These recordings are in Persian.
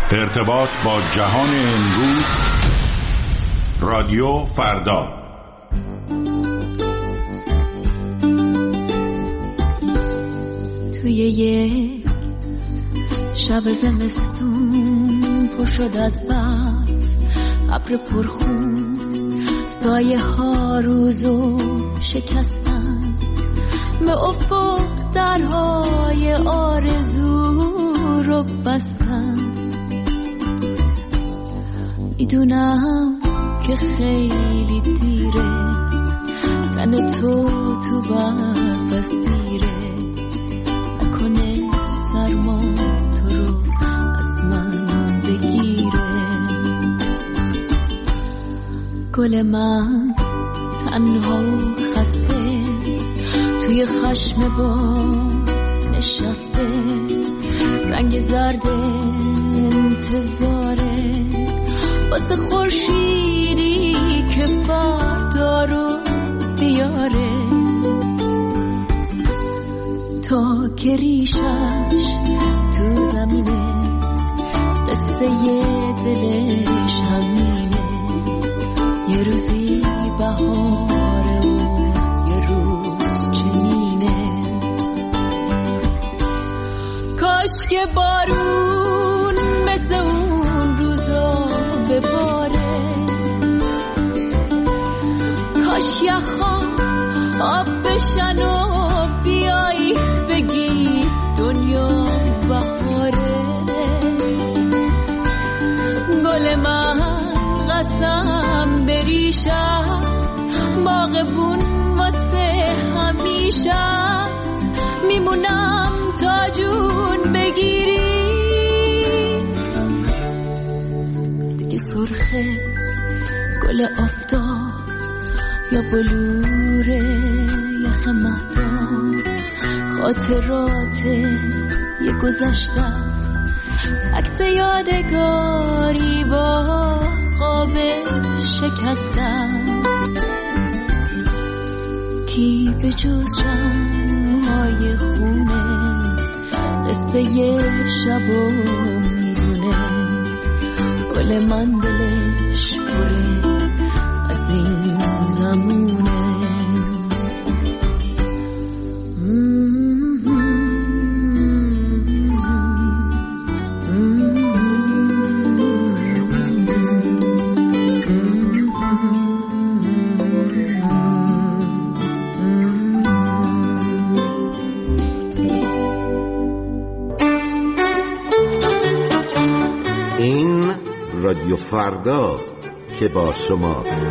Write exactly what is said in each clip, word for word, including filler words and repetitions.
ارتباط با جهان امروز، رادیو فردا. توی یک شب زمستون پر شد از برف، ابر پرخون، سایه ها روزو شکستن، به افق درهای آرزو رو بستن. میدونم که خیلی دیره، تن تو تو برف اسیره، نکنه سرما تو رو از من بگیره. گل من تنها و خسته توی خشم با نشسته، رنگ زرد انتظاره واسه خورشیدی که فردا رو بیاره. تا که ریشش تو زمینه، قصه دلش همینه، یه روزی بهاره و یه روز چنینه. کاش که بارون مثل اون روزا بباره، کاش یخام آب بشن و بیایی بگی دنیا بهاره. گل من قسم بریشم، باغبون واسه همیشه، میمونم تا جون بگیری. دیگه سرخه گل آفتاب یا بلوره یخ مهتاب، خاطرات یه گذشته است، عکس یادگاری با قاب شکسته است. کی به جز شمعای خونه قصه یه شبو میدونه. گل من دلش پره از این زمونه. این رادیو فرداست که با شماست.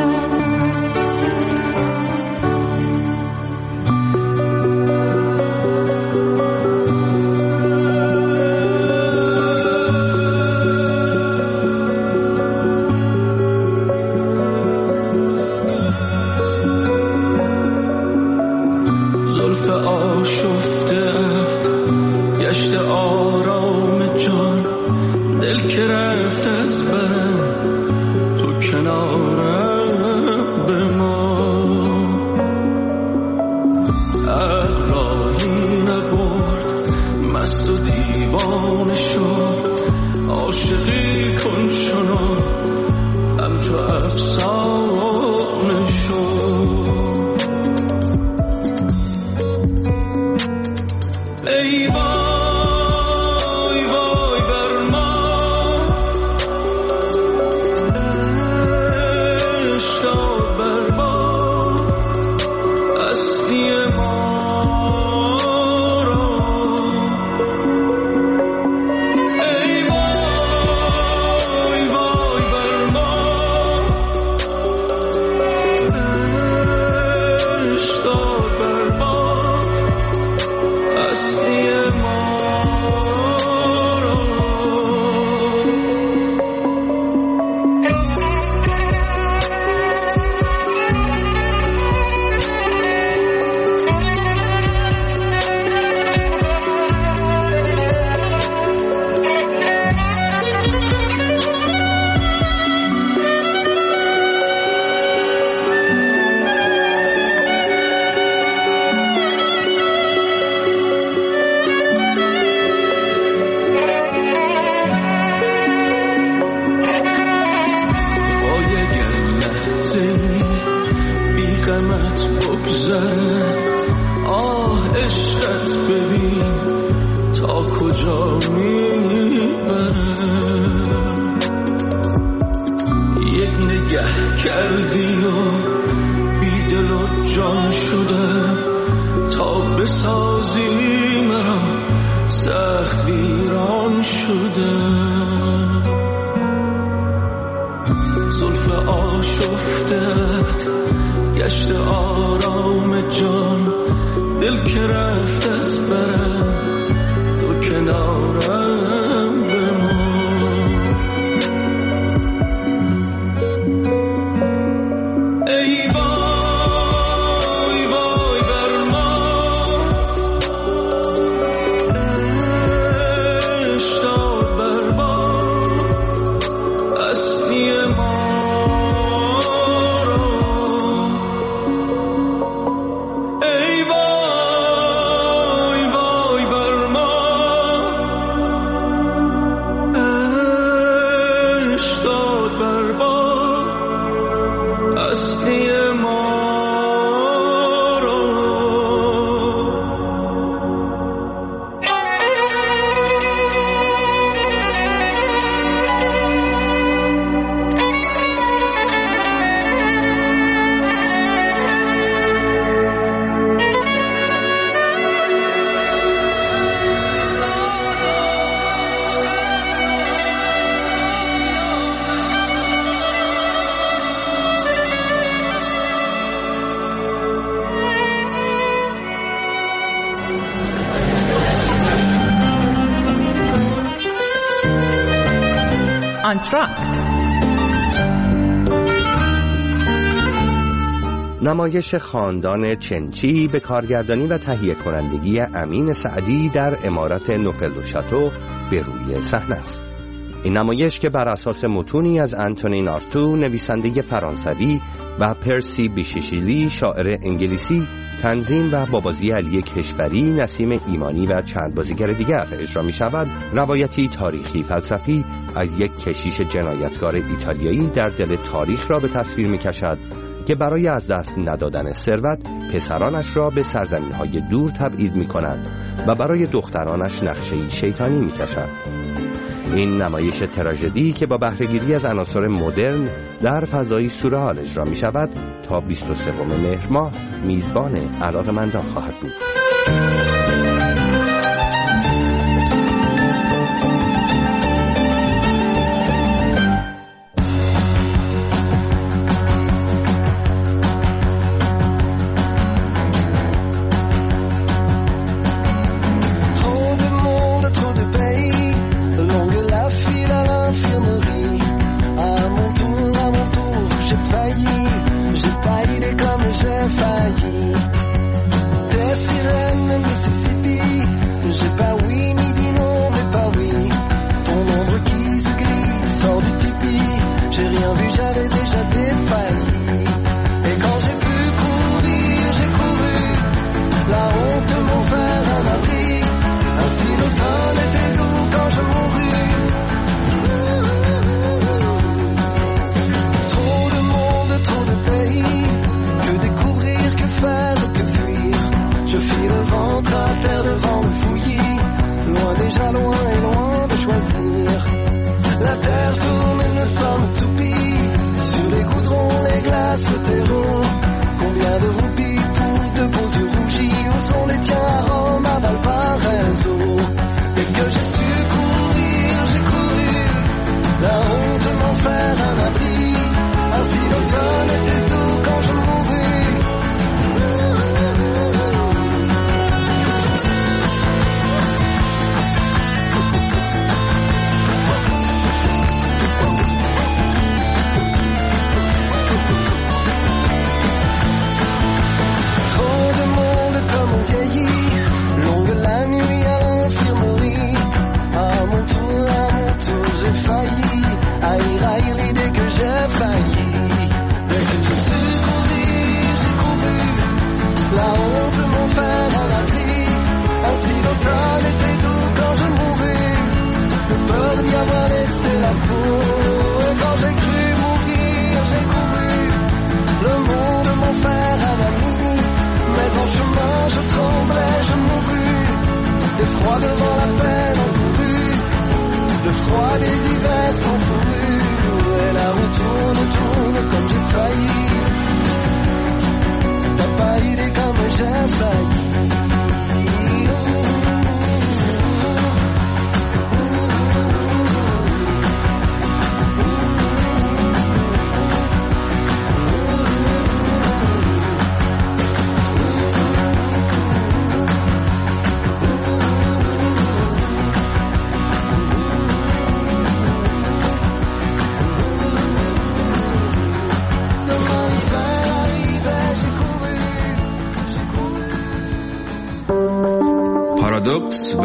زلف آشفته‌ات گشت آرام جان، دل که رفت از برم تو کنارم شده، زلف آشفتت گشت آرام جان، دل که رفت از برم تو کنارم بمان. ای وای وای بر ما، عشق داد بر ما هستی ما رو. ای وای وای بر ما، عشق داد بر ما هستی ما رو. آنتراکت، نمایش خاندان چنچی به کارگردانی و تهیه کنندگی امین سعدی در عمارت نوفل دو شاتو به روی صحنه است. این نمایش که بر اساس متونی از انتونین آرتو نویسنده فرانسوی و پرسی بیشیشیلی شاعر انگلیسی، تنظیم و با بازی علی کشوری، نسیم ایمانی و چند بازیگر دیگر اجرا می شود، روایتی تاریخی فلسفی از یک کشیش جنایتکار ایتالیایی در دل تاریخ را به تصویر می کشد که برای از دست ندادن ثروت پسرانش را به سرزمین‌های دور تبعید می کند و برای دخترانش نقشه‌ای شیطانی می کشد. این نمایش تراژدی که با بهره‌گیری از عناصر مدرن در فضایی سورئال اجرا می شود تا بیست و سوم مهر ماه میزبان علاقه‌مندان خواهد بود.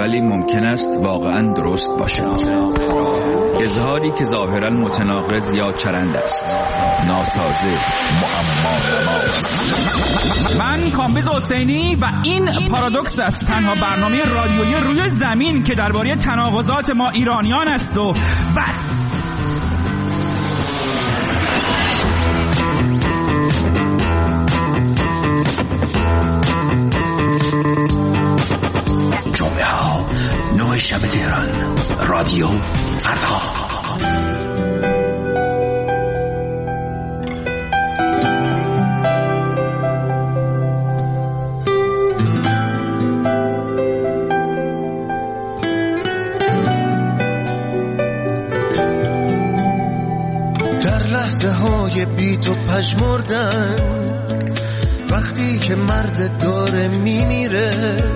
ولی ممکن است واقعا درست باشد. اظهاری که ظاهرا متناقض یا چرند است، ناسازه، معما نما. من کامبیز حسینی و این پارادوکس است، تنها برنامه رادیویی روی زمین که درباره تناقضات ما ایرانیان است و بس. جمعه ها نه شب تهران، رادیو فردا. در لحظه های بی تو پژمردن، وقتی که مرد داره میمیره،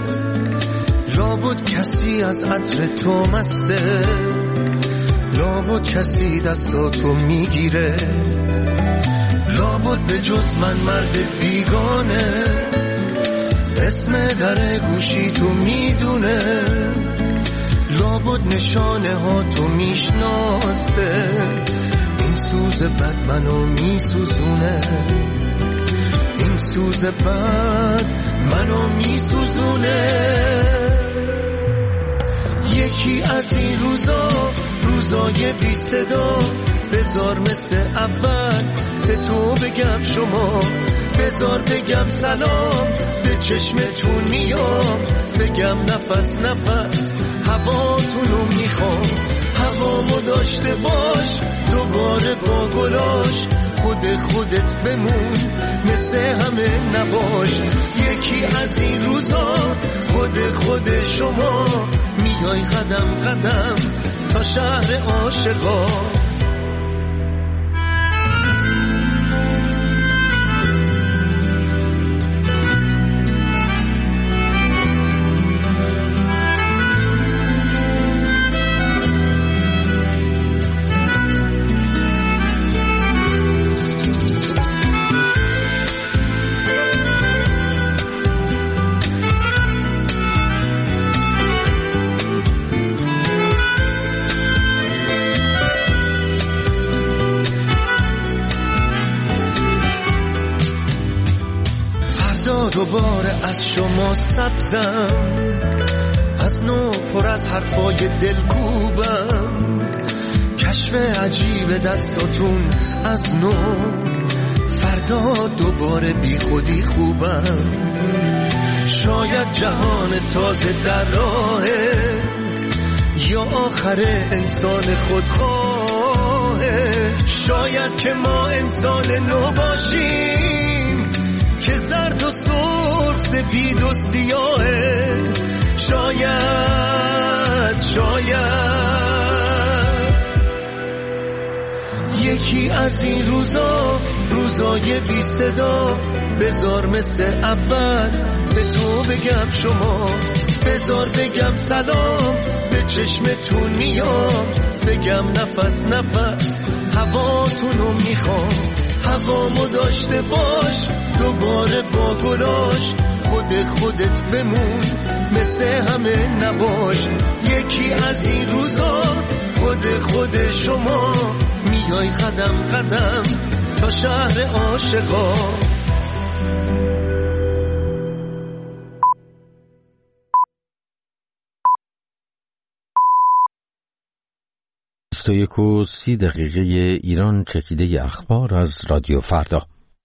لابد کسی از عطر تو مسته، لابد کسی دستاتو میگیره، لابد به جز من مرد بیگانه اسم در گوشی تو میدونه، لابد نشانه ها تو میشناسته، این سوز بد منو میسوزونه، این سوز بد منو میسوزونه. یکی از این روزا، روزای بی صدا، بذار مثل اول به تو بگم شما، بذار بگم سلام، به چشمتون میام، بگم نفس نفس هواتونو میخوام، هوامو داشته باش دوباره با گلاش، خود خودت بمون مثل همه نباش. یکی از این روزا، خود خود شما، میای قدم قدم تا شهر عاشقا. دوباره از شما سبزم، از نو پر از حرفای دلکوبم، کشف عجیب دستاتون از نو، فردا دوباره بی خودی خوبم. شاید جهان تازه در راهه، یا آخر انسان خودخواهه، شاید که ما انسان نو باشیم که زرد و سرخ سپید و سیاهه، شاید شاید یکی از این روزا، روزای بی صدا، بذار مثل اول به تو بگم شما، بذار بگم سلام، به چشمتون میام، بگم نفس نفس هواتونو میخوام، هوامو داشته باش دوباره با گلاش، خود خودت بمون مثل همه نباش. یکی از این روزا، خود خود شما، میای قدم قدم تا شهر عاشقا. بیست و یک و سی دقیقه ایران، چکیده اخبار از رادیو فردا.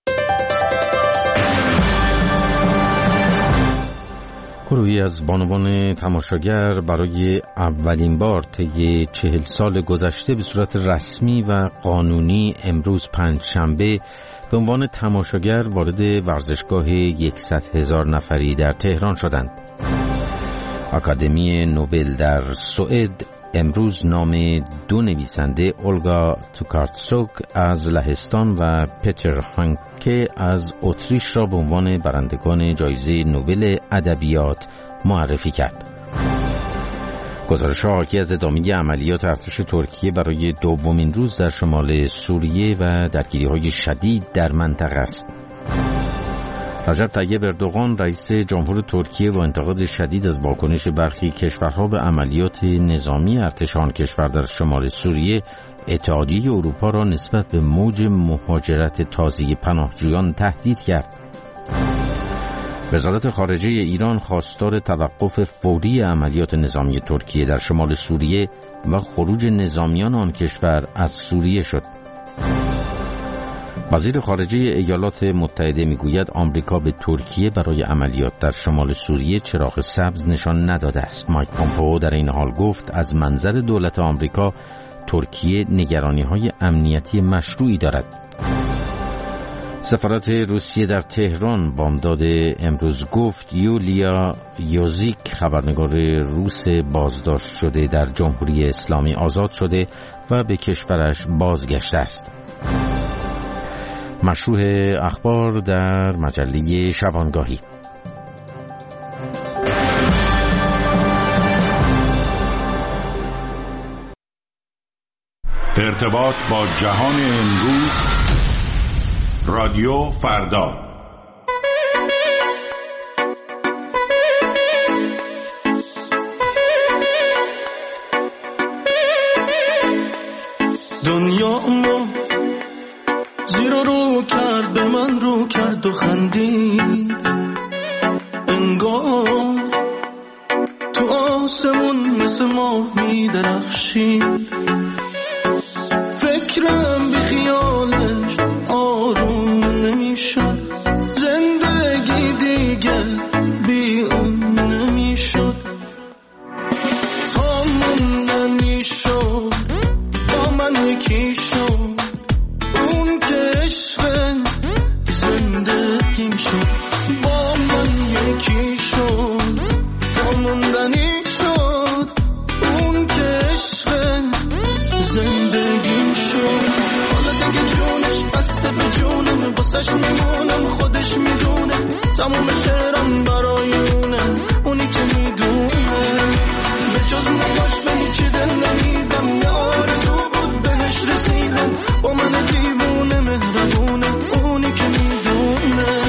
گروهی از بانوان تماشاگر برای اولین بار طی چهل سال گذشته به صورت رسمی و قانونی امروز پنجشنبه به عنوان تماشاگر وارد ورزشگاه یکصد هزار نفری در تهران شدند. آکادمی نوبل در سوئد امروز نام دو نویسنده، اولگا توکارچوک از لهستان و پتر هانکه از اتریش را به عنوان برندگان جایزه نوبل ادبیات معرفی کرد. گزارش‌ها حاکی از ادامه عملیات ارتش ترکیه برای دومین روز در شمال سوریه و درگیری‌های شدید در منطقه است. رجب طیب اردوغان رئیس جمهور ترکیه با انتقاد شدید از واکنش برخی کشورها به عملیات نظامی ارتش آن کشور در شمال سوریه، اتحادیه اروپا را نسبت به موج مهاجرت تازه پناهجویان تهدید کرد. وزارت خارجه ایران خواستار توقف فوری عملیات نظامی ترکیه در شمال سوریه و خروج نظامیان آن کشور از سوریه شد. وزیر خارجه ایالات متحده میگوید آمریکا به ترکیه برای عملیات در شمال سوریه چراغ سبز نشان نداده است. مایک پومپئو در این حال گفت از منظر دولت آمریکا ترکیه نگرانی‌های امنیتی مشروعی دارد. سفارت روسیه در تهران بامداد امروز گفت یولیا یوزیک خبرنگار روس بازداشت شده در جمهوری اسلامی آزاد شده و به کشورش بازگشته است. مشروع اخبار در مجله شبانگاهی. ارتباط با جهان امروز، رادیو فردا. دنیا ما زیر و رو کرد، به من رو کرد و خندید، انگار تو آسمون مثل ماه می درخشید. فکرم بی خیالش آروم نمیشد، زندگی دیگه بی اون نمیشد. تا موندن میشد با من یکی شد، اون که عشق زندگیم شد. با من یکی شد تا موندنی شد، اون که عشق زندگیم شد. حالا دیگه جونش بسته به جونم، باسش میمونم خودش میدونه، تموم شعرم برای اونه، اونی که میدونه. به جز نگاش به هیچی دل نمیدم، یه آرزو بود بهش رسیدم، با من دیوونه مهربونه، اونی که میدونه.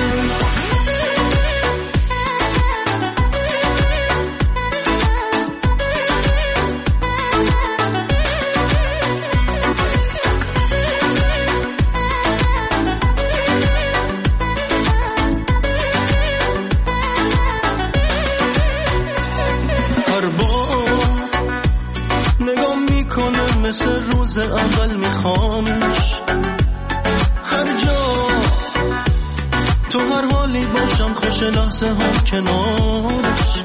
مثل روز اول میخوامش، هر جا تو هر حالی باشم، خوش لحظه هم کنارش.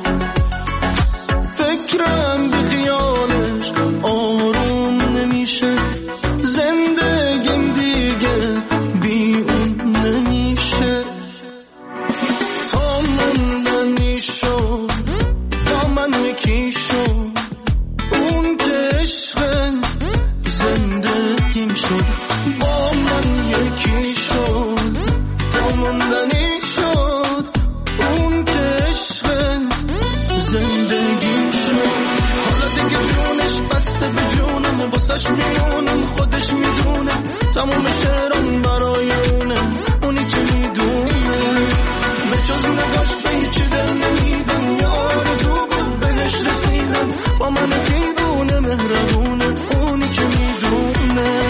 فکرم بی خیالش آروم نمیشه، زندگیم دیگه بی اون نمیشه. تا موندن میشد تا من یکی شد، اون که عشق زندگیم شد. با من یکی شد تا موندنی شد، اون که عشق زندگیم شد. حالا دیگه جونش بسته به جونم، باسش میمونم خودش میدونه، تموم شعرم برای اونه، اونی که میدونه. به جز نگاش به هیچی دل نمیدم، یه آرزو بود بهش رسیدم، با من دیوونه مهربونه، اونی که میدونه.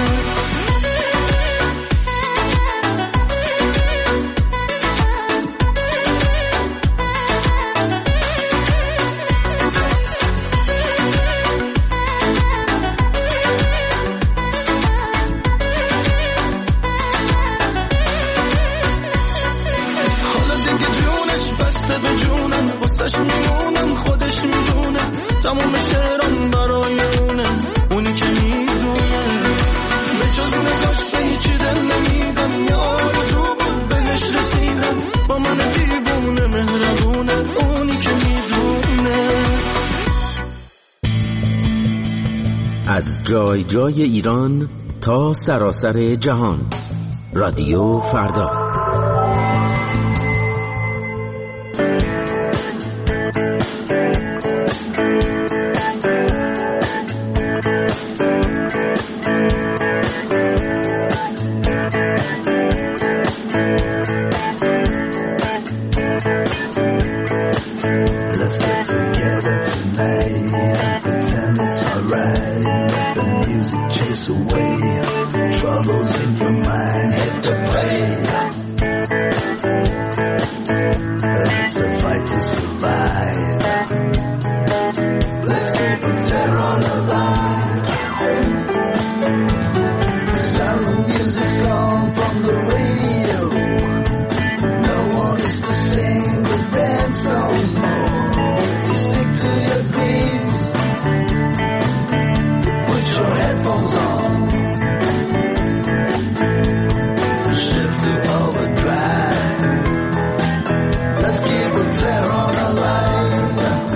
حالا دیگه جونش بسته به جونم، بستش میمونم خودش میدونه، تموم شعرم برای اونه، اونی که میدونه. به جز نگاش به هیچی دل نمیدم، یه آرزو بود بهش رسیدم، با من دیوونه مهربونه، اونی که میدونه. از جای جای ایران تا سراسر جهان، رادیو فردا. let the music chase away troubles in your mind. Hit the play. It's a fight to survive. Let's keep the terror on the line. The sound of music's gone from the radio. No one is to sing the dance song more. You stick to your dreams. Put your headphones on. Shift to overdrive. Let's keep the terror alive.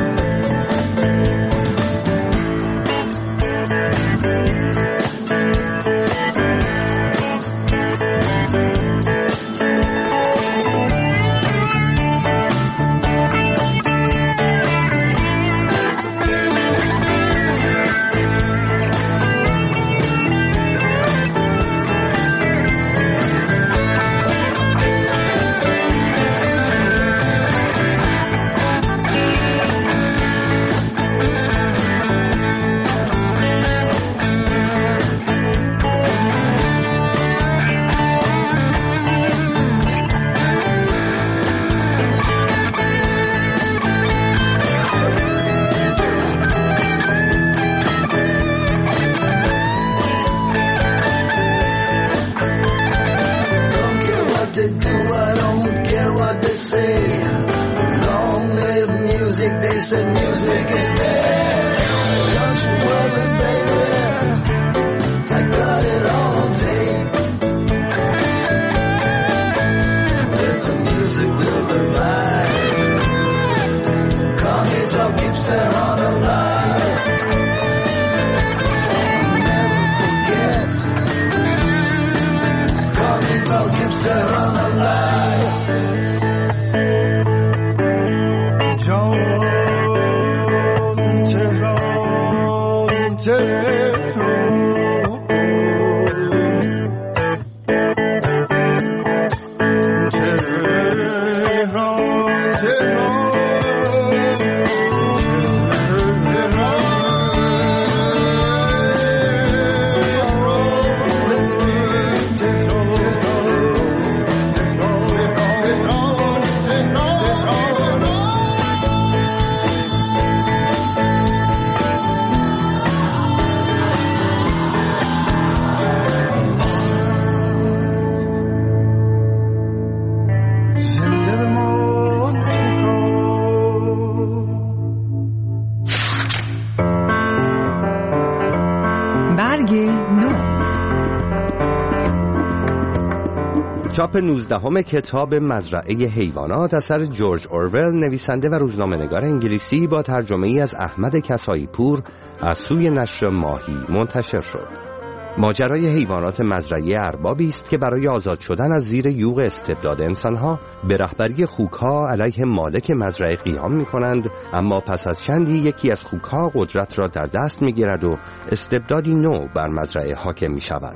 چاپ نوزدهم کتاب مزرعه حیوانات اثر جورج اورول نویسنده و روزنامه‌نگار انگلیسی با ترجمه ای از احمد کسایی پور از سوی نشر ماهی منتشر شد. ماجرای حیوانات مزرعه اربابی است که برای آزاد شدن از زیر یوغ استبداد انسانها به رهبری خوک‌ها علیه مالک مزرعه قیام می‌کنند، اما پس از چندی یکی از خوک‌ها قدرت را در دست می‌گیرد و استبدادی نو بر مزرعه حاکم می‌شود.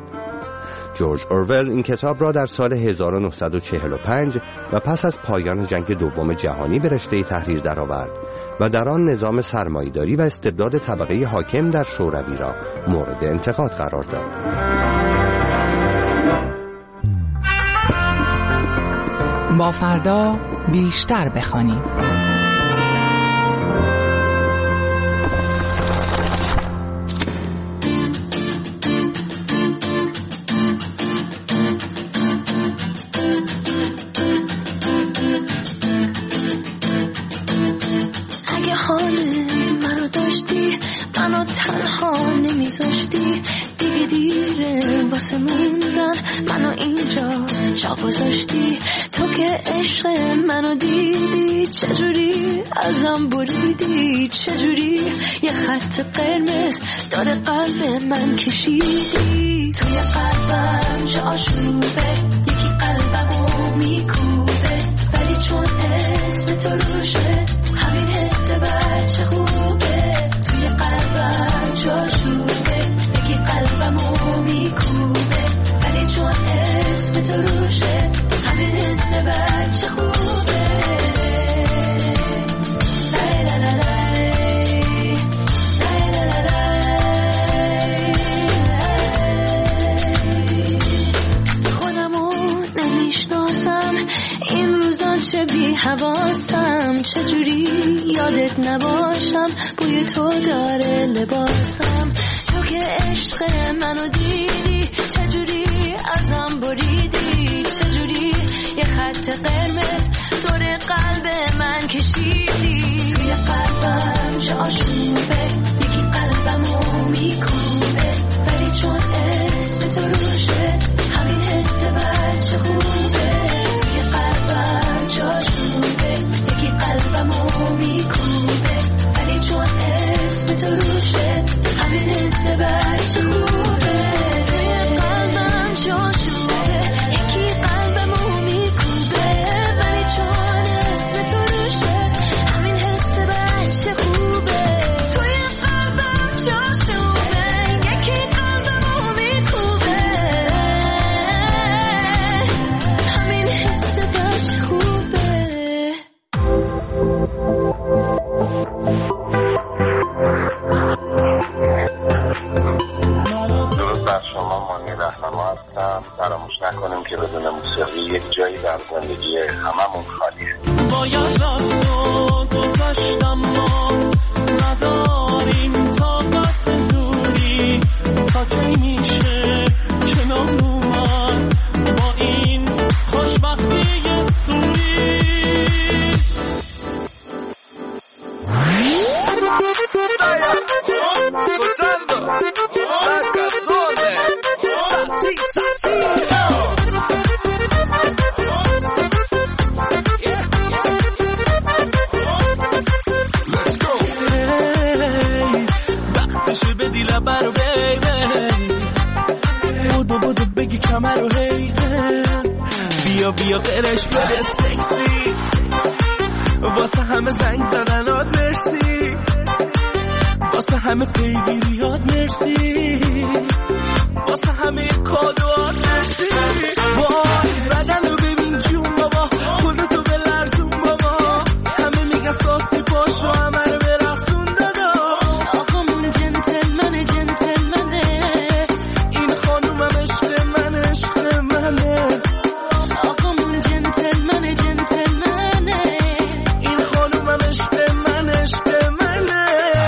جورج اورول این کتاب را در سال هزار و نهصد و چهل و پنج و پس از پایان جنگ دوم جهانی به رشته تحریر درآورد و در آن نظام سرمایه‌داری و استبداد طبقه حاکم در شوروی را مورد انتقاد قرار داد. با فردا بیشتر بخوانیم. گذاشتی تو که عشق منو دیدی، چجوری ازم بریدی، چجوری یه خط قرمز داره قلب من کشیدی. توی قلبم چه آشوبه، یکی قلبمو میکوبه، ولی چون اسم تو روشه همین حس بچه خوبه. توی قلبم چه آشوبه، یکی قلبمو میکوبه، ولی چون اسم تو روشه همین حس بچه خوبه. لای لای لای لای لای لای یادت نباشم، بوی تو داره لباسم. تو که عشق منو دیدی، چجوری ازم بریدی، چجوری یه خط قرمز دور قلب من کشیدی. توی قلبم جاشوبه، یکی قلبمو میکوبه، ولی چون اسم تو روشه همین حس بچه خوبه. توی قلبم جاشوبه، یکی قلبمو میکوبه، ولی چون اسم تو روشه همین حس بچه خوبه. توی قلبم جاشوبه، یکی قلبمو میکوبه، ولی چون اسم تو روشه همین حس بچه خوبه. توی قلبم جاشوبه، یکی قلبمو میکوبه، همین حس بچه خوبه. درود بر شما، مانی رهنما هستم. فراموش نکنیم که بدون موسیقی یک جایی در زندگی هممون خالیه. باید رفت و گذاشتم، ما نداریم طاقت دوری، تا کی میشه کنار اومد با این خوشبختی سوری. وقتشه بدی لبر رو بیبی، بودو بودو بگی کمر رو هی، بیا بیا قرش بده سکسی، واسه همه زنگ زدنات مرسی، واسه همه پیگیریات مرسی، واسه همه کادوات مرسی. وای بدن رو ببین جون بابا، خودتو به لرزون بابا، همه میگن ساسی پاشو همه رو برقصون دادا. آقامون جنتلمنه جنتلمنه، این خانومم عشق من عشق منه. آقامون جنتلمنه جنتلمنه، این خانومم عشق من عشق منه.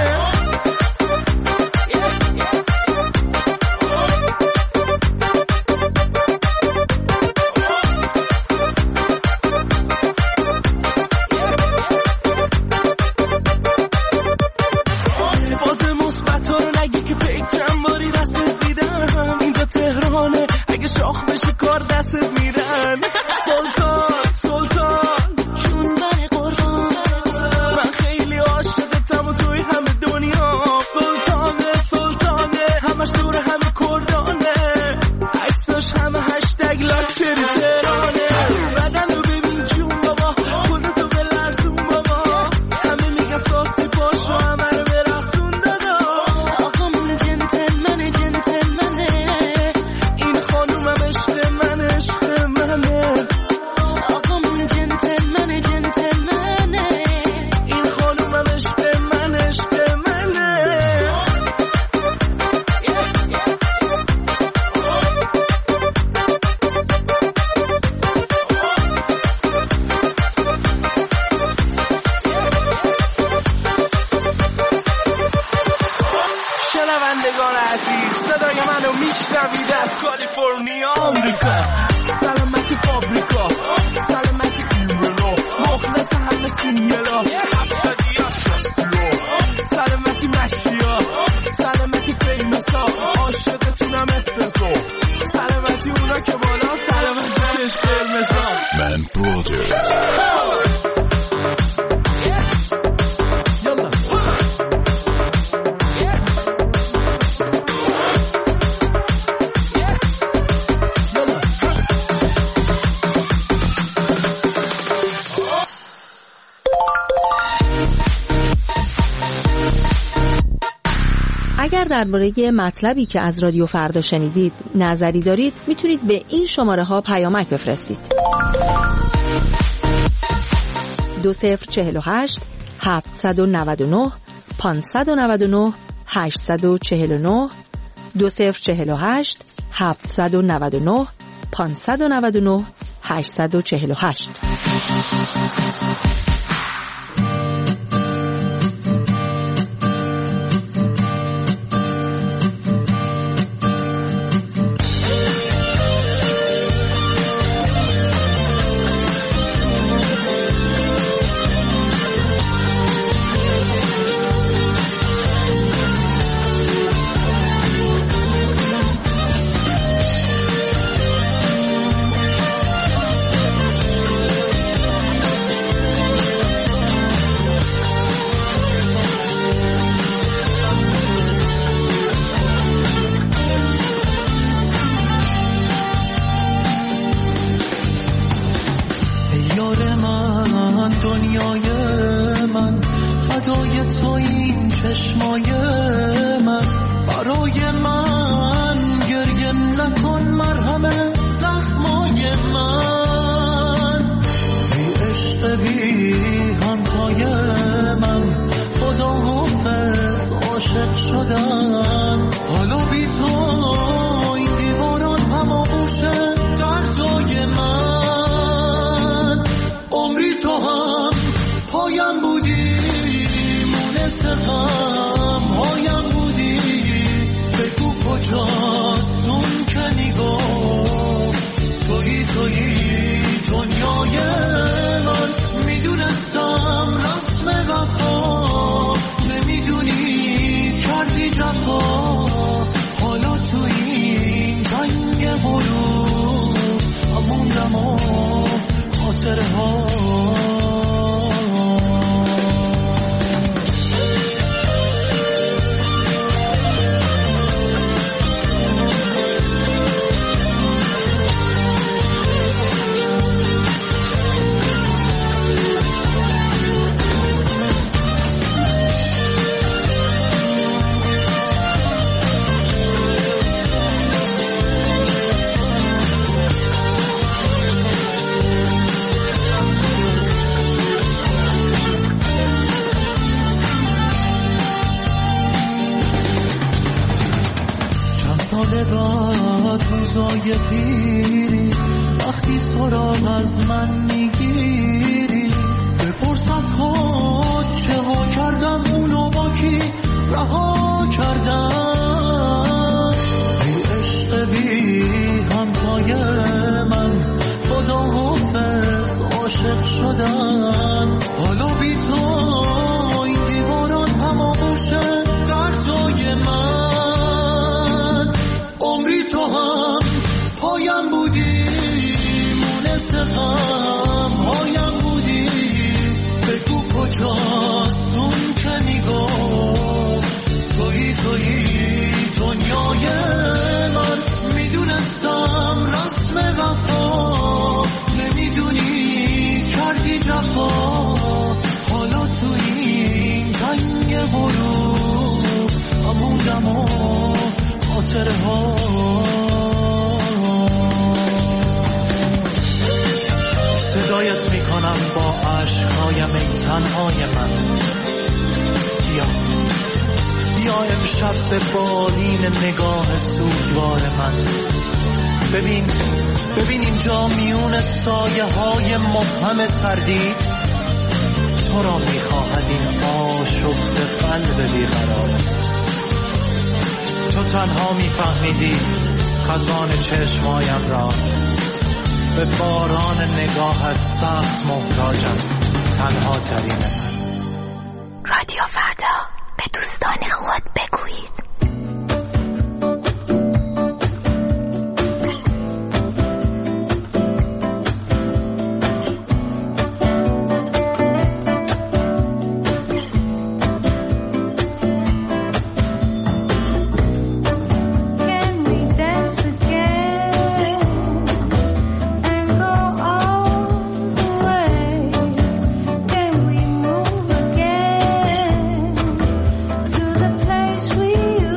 فاز مثبت رو نگی که پیک چند باری دستت دیدم، اینجا تهرانه اگه شاخ بشه کار دستت میدن. سلطان سلطان جون بر قربان، من خیلی عاشقتم و توی همه دنیا. سلطانه سلطانه همش دور همه کردانه، عکساش همه هشتگ لاکچری تهرانه. بدن رو ببین جون بابا، خودتو به لرزون بابا، همه میگن ساسی پاشو همه رو برقصون دادا. آقامون جنتلمنه جنتلمنه، این خانومم عشق من عشق منه. آقامون جنتلمنه جنتلمنه، این خانومم عشق من عشق منه. شنوندگان عزیز، صدای منو میشنوید از کالیفرنیا آمریکا. سلامتی فابریکا، سلامتی ایمنو، مخلص همه سینگلا، هفتادی یا شستیو، سلامتی مشیا، سلامتی فیمسا، عاشقتونم اتفزا، سلامتی اونا که بالا، سلامتی چشم قرمزا. من برادر یالا اگر درباره مطلبی که از رادیو فردا شنیدید نظری دارید، میتونید به این شماره ها پیامک بفرستید. دو صفر چهل و هشت هفتصد و نود و نه پانصد و نود و نه هشتصد و چهل و نه دو صفر چهل و هشت هفتصد و نود و نه پانصد و نود و نه هشتصد و چهل و هشت. سال بعد روزای پیری وقتی سراغ از من میگیری بپرس از خود چه ها کردم اونو با کی رها کردم ای عشق بی همتای من خدا حافظ عاشق شدم حالا بی تو این دیواران هماغوشه در جای من عمری تو هم پایم بودی مونس غم هایم بودی بگو کجاست اون که میگفت تویی تویی دنیای من میدونستم رسم وفا نمیدونی کردی جفا حالا تو این جنگ غروب همونم و خاطره ها صدایت میکنم با عشقهایم ای تنهای من بیا بیا امشب به بالین نگاه سوگوار من ببین ببین اینجا میون سایه های مبهم تردید تو را میخواهد این آشفت قلب بیقرار تو تنها میفهمیدی خزان چشمایم را به باران نگاهت سخت محتاجم تنها ترین من رادیو فردا به دوستان خود بگویید We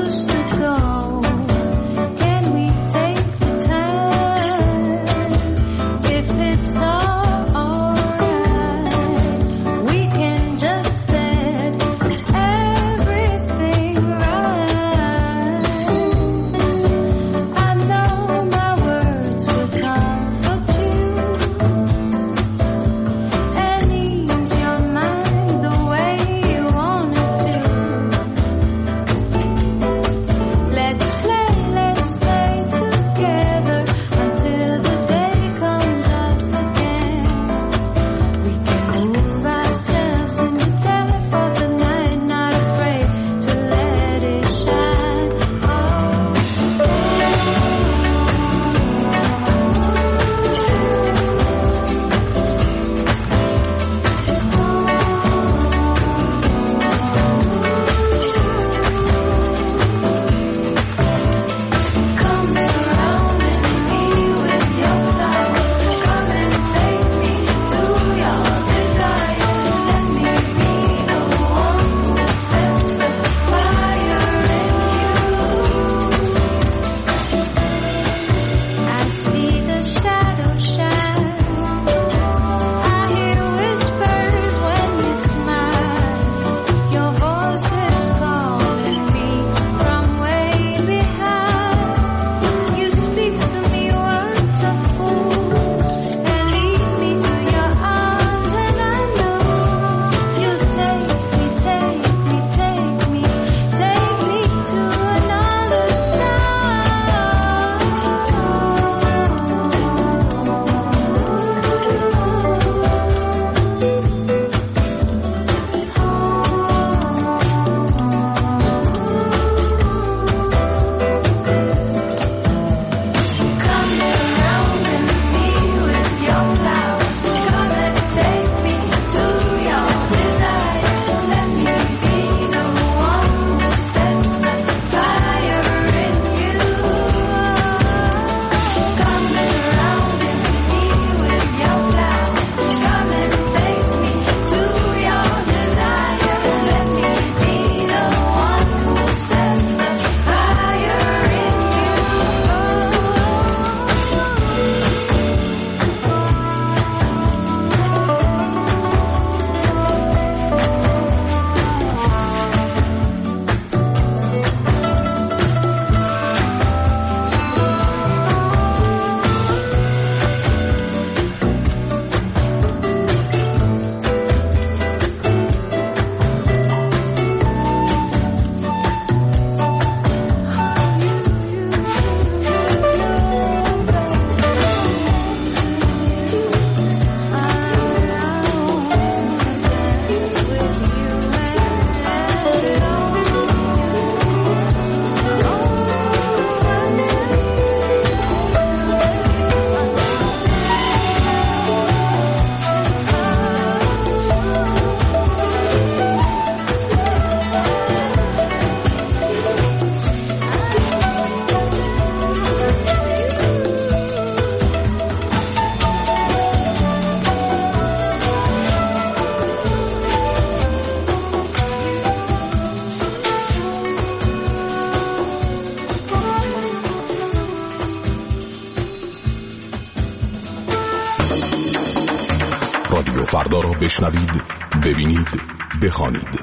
رادیو فردا را بشنوید، ببینید، بخوانید.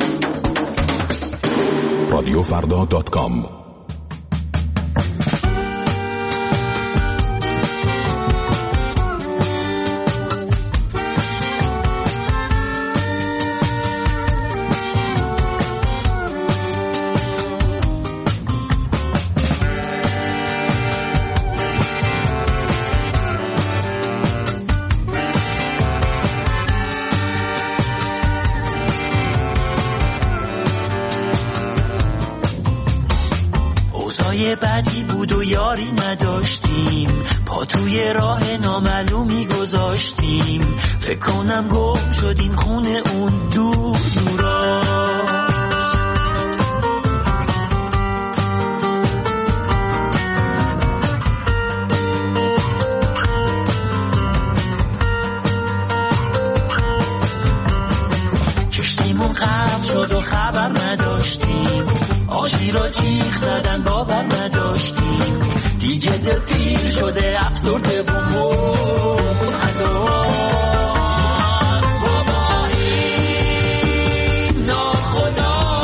رادیو فردا دات کام. بعدی بود و یاری نداشتیم، پا توی راه نامعلومی گذاشتیم، فکر کنم گم شدیم خونه اون دور دوراست. کشتیمون غرق شد و خبر نداشتیم، آشی را جیغ زدن باور نداشتیم، دیگه دل پیر شده افسرده و مهداست. بابا این ناخدا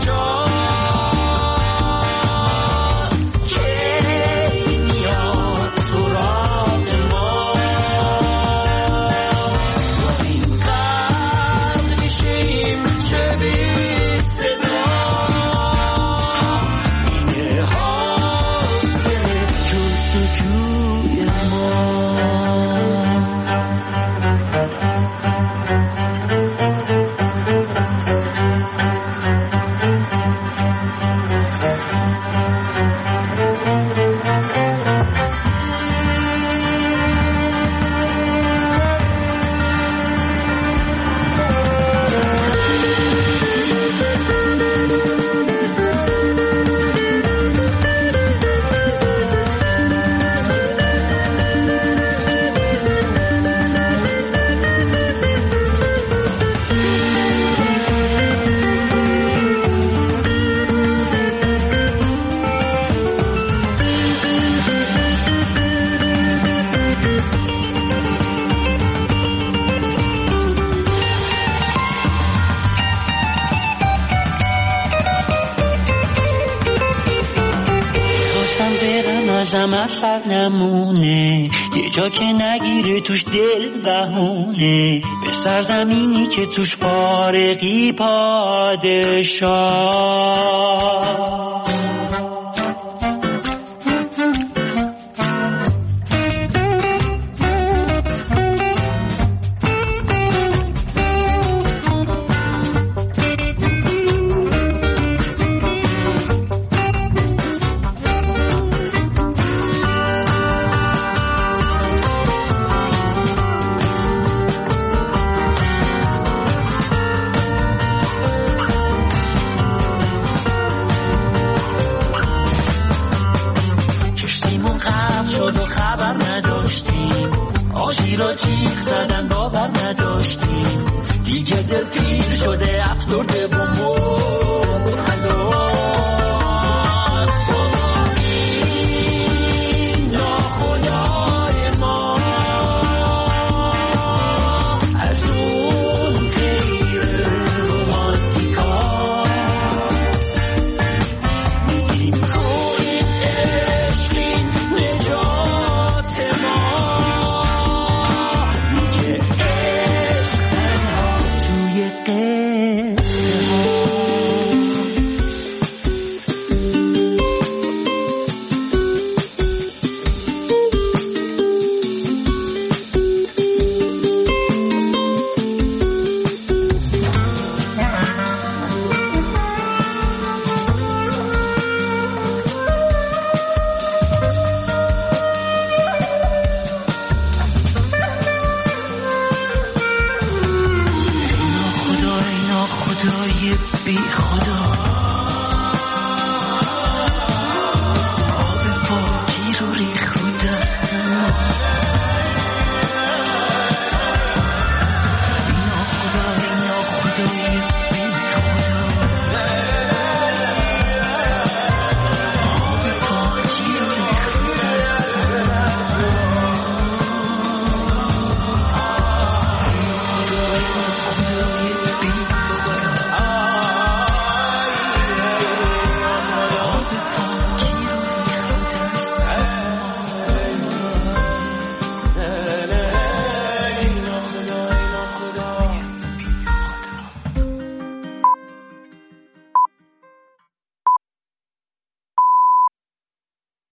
کجاست که میاد سراغ ما، با این قرد میشیم چه بی صدا. ازم اثر نمونه، یه جا که نگیره توش دل بهونه، به سرزمینی که توش فارغی پادشاه. جیغ زدن باور نداشتیم، دیگه دل پیر شده افسرده و مرد.